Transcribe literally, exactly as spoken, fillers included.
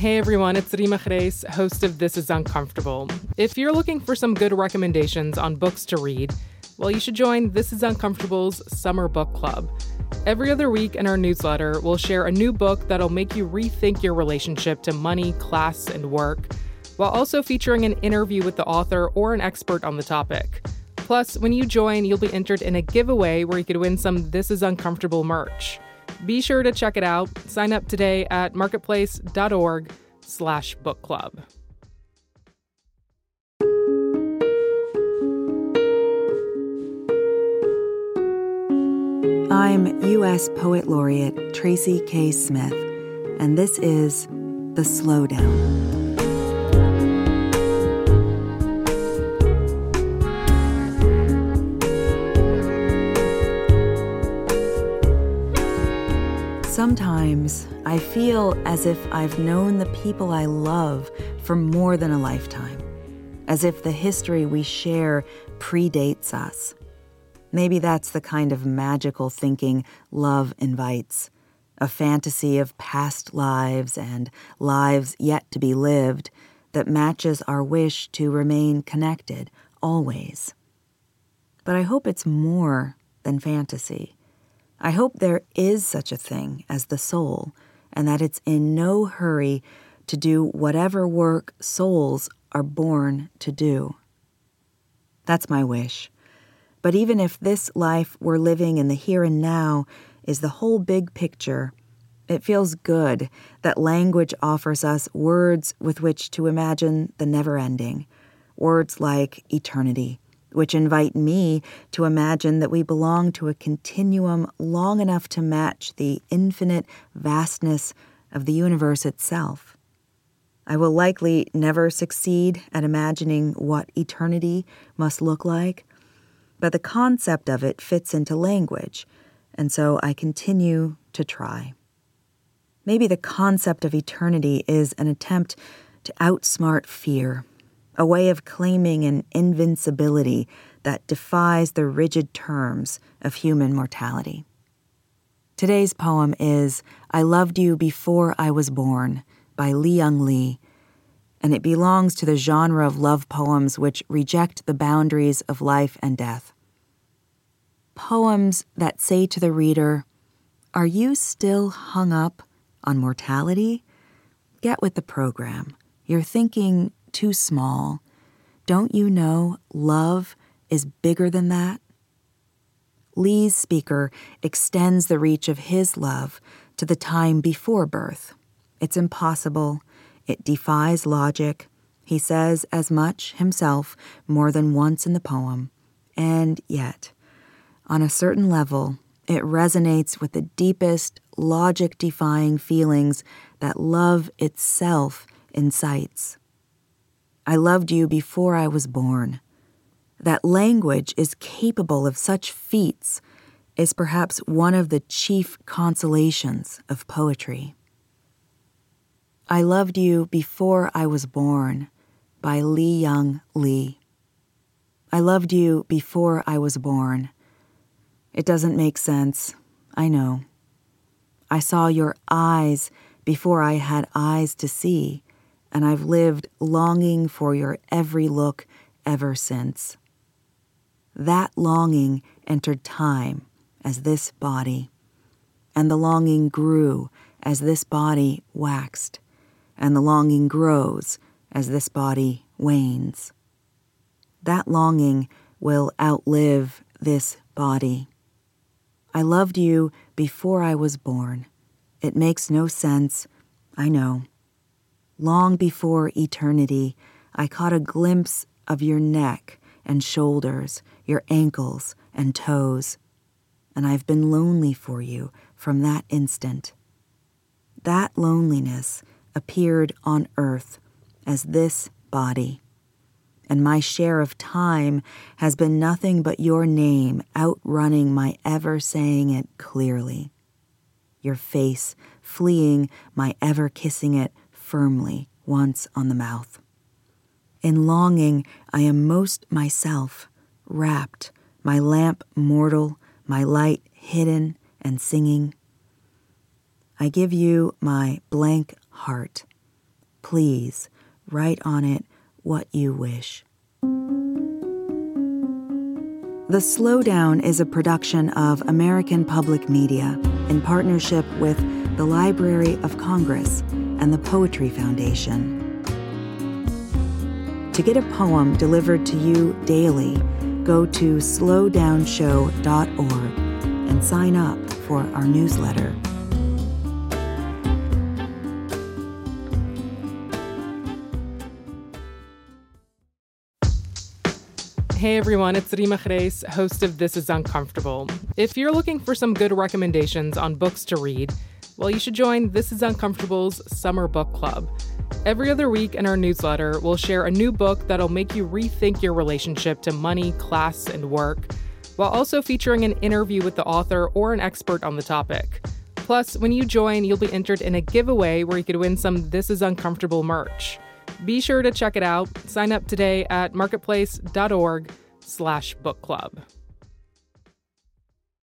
Hey everyone, it's Rima Khreis, host of This Is Uncomfortable. If you're looking for some good recommendations on books to read, well, you should join This Is Uncomfortable's Summer Book Club. Every other week in our newsletter, we'll share a new book that'll make you rethink your relationship to money, class, and work, while also featuring an interview with the author or an expert on the topic. Plus, when you join, you'll be entered in a giveaway where you could win some This Is Uncomfortable merch. Be sure to check it out. Sign up today at marketplace.org slash book club. I'm U S Poet Laureate Tracy K. Smith, and this is The Slowdown. Sometimes I feel as if I've known the people I love for more than a lifetime, as if the history we share predates us. Maybe that's the kind of magical thinking love invites, a fantasy of past lives and lives yet to be lived that matches our wish to remain connected always. But I hope it's more than fantasy. I hope there is such a thing as the soul, and that it's in no hurry to do whatever work souls are born to do. That's my wish. But even if this life we're living in the here and now is the whole big picture, it feels good that language offers us words with which to imagine the never-ending, words like eternity, which invite me to imagine that we belong to a continuum long enough to match the infinite vastness of the universe itself. I will likely never succeed at imagining what eternity must look like, but the concept of it fits into language, and so I continue to try. Maybe the concept of eternity is an attempt to outsmart fear, a way of claiming an invincibility that defies the rigid terms of human mortality. Today's poem is I Loved You Before I Was Born by Li Young Lee, and it belongs to the genre of love poems which reject the boundaries of life and death. Poems that say to the reader, are you still hung up on mortality? Get with the program. You're thinking too small. Don't you know love is bigger than that? Lee's speaker extends the reach of his love to the time before birth. It's impossible. It defies logic. He says as much himself more than once in the poem. And yet, on a certain level, it resonates with the deepest, logic-defying feelings that love itself incites. I loved you before I was born. That language is capable of such feats is perhaps one of the chief consolations of poetry. I Loved You Before I Was Born by Li Young Lee. I loved you before I was born. It doesn't make sense, I know. I saw your eyes before I had eyes to see, and I've lived longing for your every look ever since. That longing entered time as this body, and the longing grew as this body waxed, and the longing grows as this body wanes. That longing will outlive this body. I loved you before I was born. It makes no sense, I know. Long before eternity, I caught a glimpse of your neck and shoulders, your ankles and toes, and I've been lonely for you from that instant. That loneliness appeared on earth as this body, and my share of time has been nothing but your name outrunning my ever saying it clearly, your face fleeing my ever kissing it firmly once on the mouth. In longing, I am most myself, wrapped, my lamp mortal, my light hidden and singing. I give you my blank heart, Please write on it what you wish. The Slowdown is a production of American Public Media in partnership with the Library of Congress and the Poetry Foundation. To get a poem delivered to you daily, go to slow down show dot org and sign up for our newsletter. Hey everyone, it's Rima Khreis, host of This is Uncomfortable. If you're looking for some good recommendations on books to read, well, you should join This is Uncomfortable's Summer Book Club. Every other week in our newsletter, we'll share a new book that'll make you rethink your relationship to money, class, and work, while also featuring an interview with the author or an expert on the topic. Plus, when you join, you'll be entered in a giveaway where you could win some This is Uncomfortable merch. Be sure to check it out. Sign up today at marketplace dot org slash book club.